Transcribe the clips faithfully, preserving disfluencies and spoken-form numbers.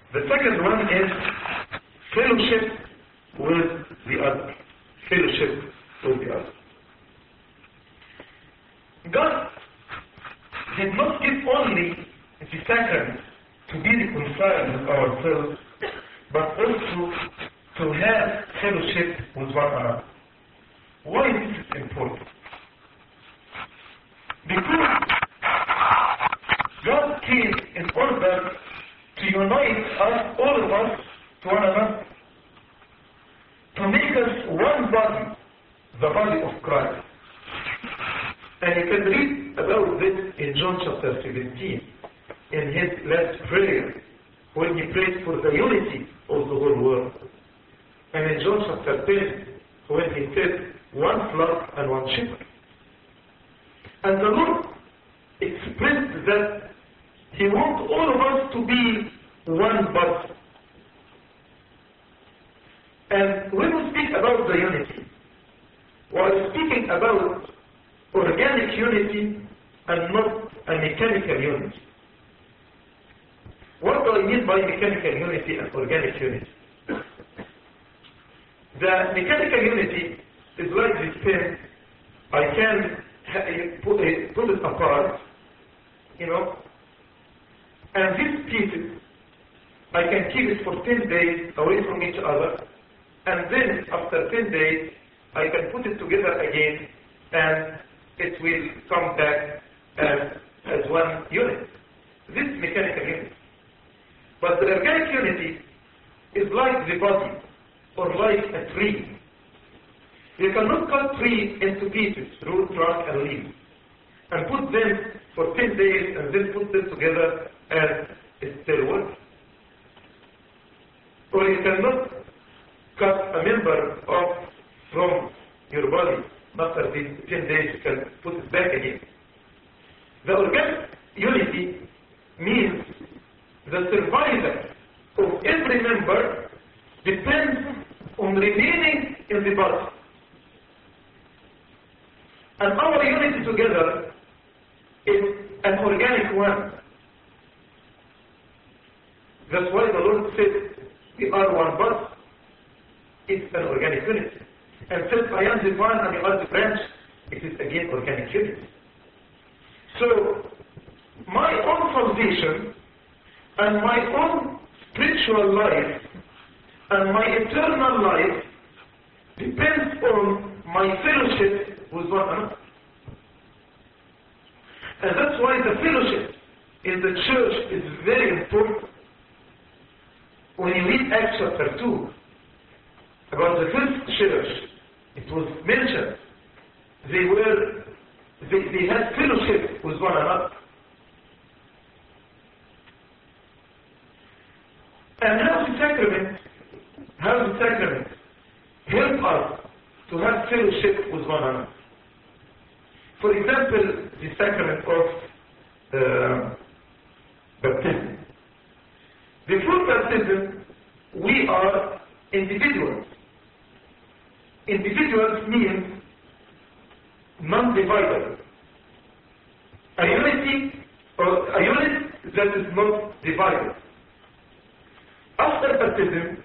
The second one is fellowship with the other. Fellowship with the other. God did not give only the sacrament to be reconciled with ourselves, but also to have fellowship with one another. Why this is important? Because God came in order to unite us, all of us, to one another, to make us one body, the body of Christ. And you can read about this in John chapter seventeen, in his last prayer, when he prayed for the unity of the whole world. And in John chapter ten, when he said, one flock and one shepherd. And the Lord expressed that He wants all of us to be one body. And when we speak about the unity, we are speaking about organic unity and not a mechanical unity. What do I mean by mechanical unity and organic unity? The mechanical unity is like this pen. I can put it, put it apart, you know, and these pieces, I can keep it for ten days away from each other, and then after ten days, I can put it together again, and it will come back as, as one unit. This is mechanical unity. But the organic unity is like the body, or like a tree. You cannot cut tree into pieces, root, trunk, and leaves, and put them for ten days and then put them together and it still works. Or you cannot cut a member off from your body. After these ten days you can put it back again. The organic unity means the survival of every member depends on remaining in the body. And our unity together is an organic one. That's why the Lord said, we are one body. It's an organic unity. And said, I am the vine and you are the branch. It is again organic unity. So, my own salvation and my own spiritual life and my eternal life depends on my fellowship with one another. And that's why the fellowship in the church is very important. When you read Acts chapter two, about the first church, it was mentioned, they were, they, they had fellowship with one another. And how the sacrament, how the sacrament help us to have fellowship with one another. For example, the sacrament of uh, baptism. Before baptism, we are individuals. Individuals means non-divided. A unity, or a unit that is not divided. After baptism,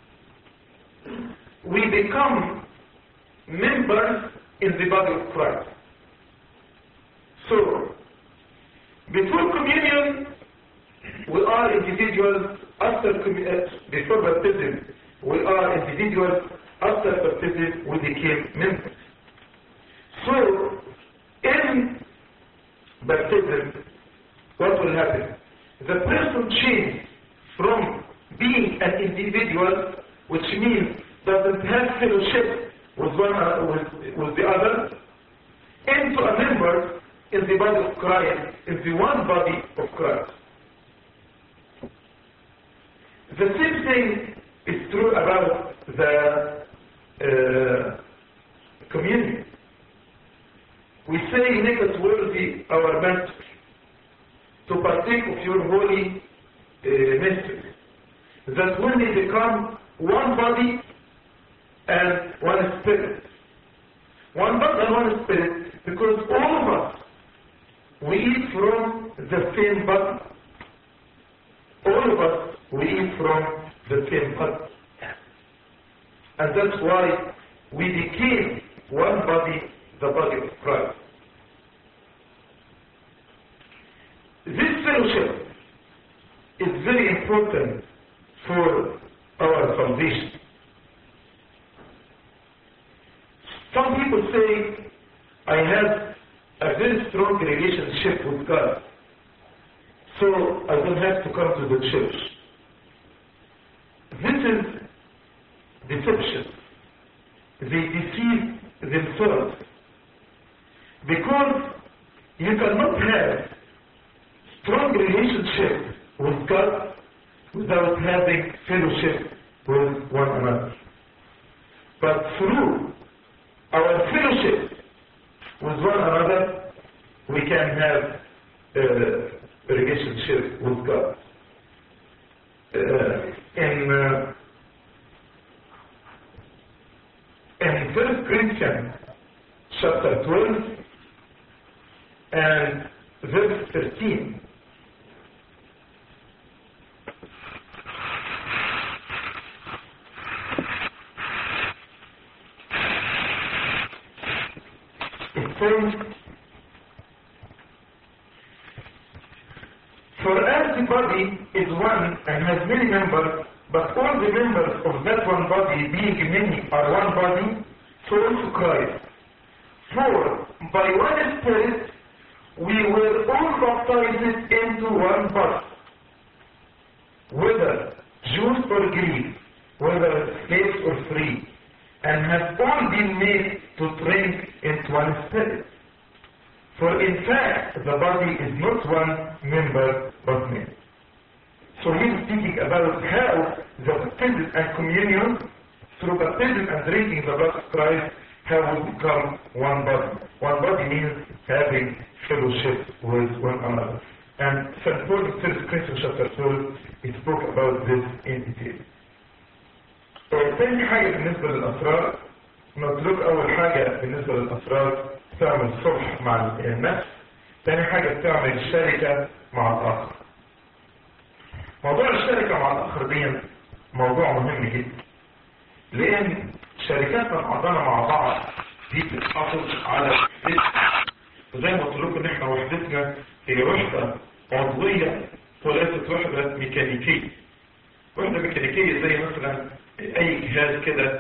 we become members in the body of Christ. So, before communion, we are individuals. After communion, before baptism, we are individuals. After baptism, we became members. So, in baptism, what will happen? The person changes from being an individual, which means doesn't have fellowship with one uh, with, with the other, into a member in the body of Christ, in the one body of Christ. The same thing is true about the uh, communion. We say, make us worthy, our Master, to partake of your holy uh, mystery. That when we become one body and one spirit. One body and one spirit, because all of us, we eat from the same body. All of us we eat from the same pot. And that's why we became one body, the body of Christ. This fellowship is very important for our salvation. Some people say, I have a very strong relationship with God, so I don't have to come to the church. This is deception. They deceive themselves, because you cannot have strong relationship with God without having fellowship with one another. But through our fellowship with one another, we can have a relationship with God. Uh, in uh, in First Corinthians chapter twelve and verse thirteen, it says, for as the body is one and has many members, but all the members of that one body, being many, are one body, so also Christ. For by one Spirit we were all baptized into one body, whether Jews or Greeks, whether slaves or free, and have all been made to drink into one Spirit. For in fact, the body is not one member but many. So he's speaking about how the baptism and communion, through baptism and drinking the blood of Christ, how we become one body. One body means having fellowship with one another. And Saint Paul in First Corinthians chapter twelve, he spoke about this in detail. ثاني حاجة بالنسبة للأسرار، نترك أول حاجة بالنسبة للأسرار تعمل صلح مع النفس. ثاني حاجة بتعمل شركة مع الآخر. موضوع الشركة مع الآخر دي موضوع مهم جدا، لأن شركاتنا بعضنا مع بعض دي بتحافظ على وحدتنا، وزي ما قلت لكم إن إحنا وحدتنا هي وحدة عضوية وليست وحدة ميكانيكية. وحدة ميكانيكية زي مثلا أي جهاز كده